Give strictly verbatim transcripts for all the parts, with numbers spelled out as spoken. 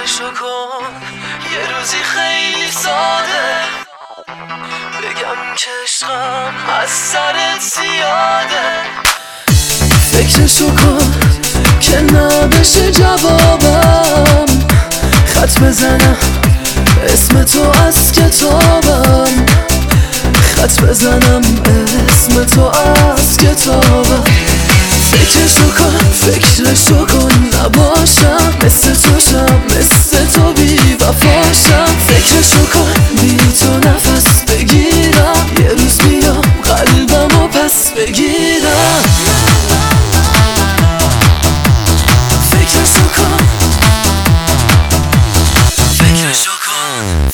فکرشو کن یه روزی خیلی ساده بگم که عشقم از سرت زیاده. فکرشو کن که نبشه جوابم، خط بزنم اسم تو از کتابم، خط بزنم اسم تو از کتابم. فکرشو کن فکرشو کن نباشم مثل تو شم، مثل تو بی وفاشم. فکرشو کن بی تو نفس بگیرم، یه روز بیام قلبمو پس بگیرم. فکرشو کن فکرشو کن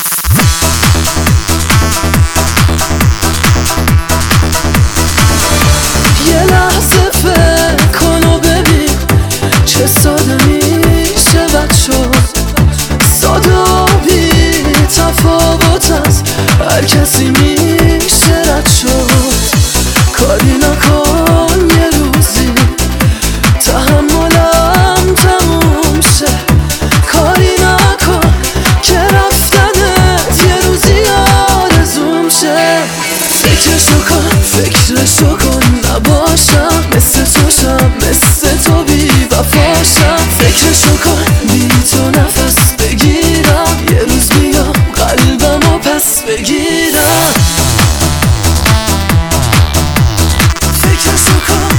یه لحظه فکر کن و ببین چه ساده میشه بد شد، ساده و بی تفاوت از هر کسی میشه رد شد. کاری نکن یه روزی تحملم تموم شه، کاری نکن که رفتنت یه روزی آرزوم شه. فکرشو کن فکرشو کن نباشم مثل تو شم، مثل تو بی وفاشم. فکرشو کن بی تو نفس بگیرم، یه روز بیام قلبمو پس بگیرم. فکرشو کن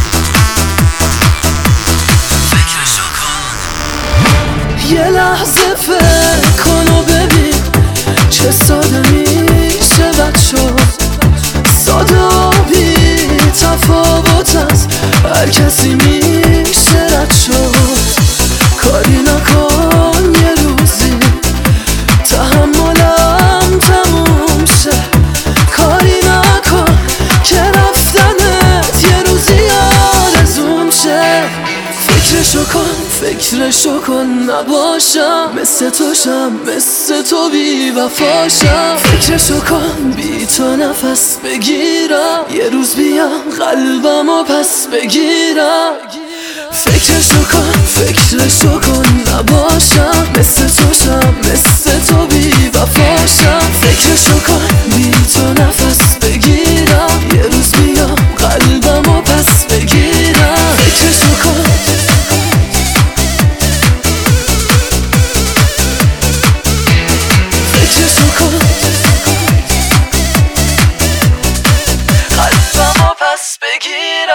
فکرشو کن یه لحظه فکر کن و ببین چه ساده میشه بد شد، ساده و بی تفاوت از هر کسی میشه رد شد. کاری نکن یه روزی تحملم تموم شه، کاری نکن که رفتنت یه روزی آرزوم شه. فکرشو کن فکرشو کن نباشم مثل تو شم، مثل تو بی وفاشم. فکرشو کن بی تو نفس بگیرم، یه روز بیام قلبمو پس بگیرم. فکرشو کن فکرشو کن نباشم مثل تو شم، مثل تو بی وفاشم. فکرشو کن بی تو نفس بگیرم، یه روز بیام قلبمو پس بگیرم. فکرشو کن فکرشو کن قلبمو پس بگیرم.